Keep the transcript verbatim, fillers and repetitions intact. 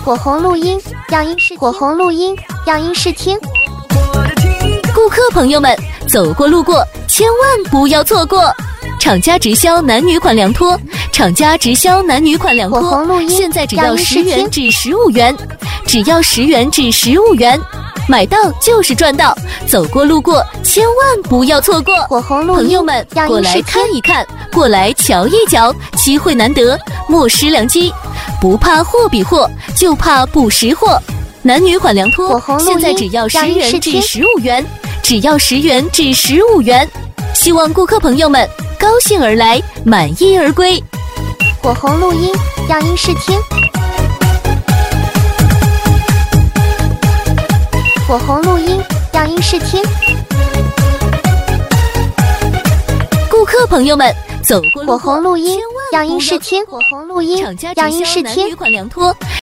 火红录音，样音试火红录音，样音试听。 顾客朋友们，走过路过千万不要错过！厂家直销男女款凉拖，厂家直销男女款凉拖，现在只要十元至十五元，只要十元至十五元，买到就是赚到！走过路过千万不要错过！ 火红录音， 朋友们，过来看一看，过来瞧一瞧，机会难得，莫失良机。不怕货比货，就怕不识货。男女款凉拖现在只要十元至十五元，只要十元至十五元。希望顾客朋友们高兴而来，满意而归。 火红录音，样音试听。火红录音，样音试听。 顾客朋友们，走过路过火红录音，样音试听。火红录音，样音试听。 厂家直销男女款凉拖。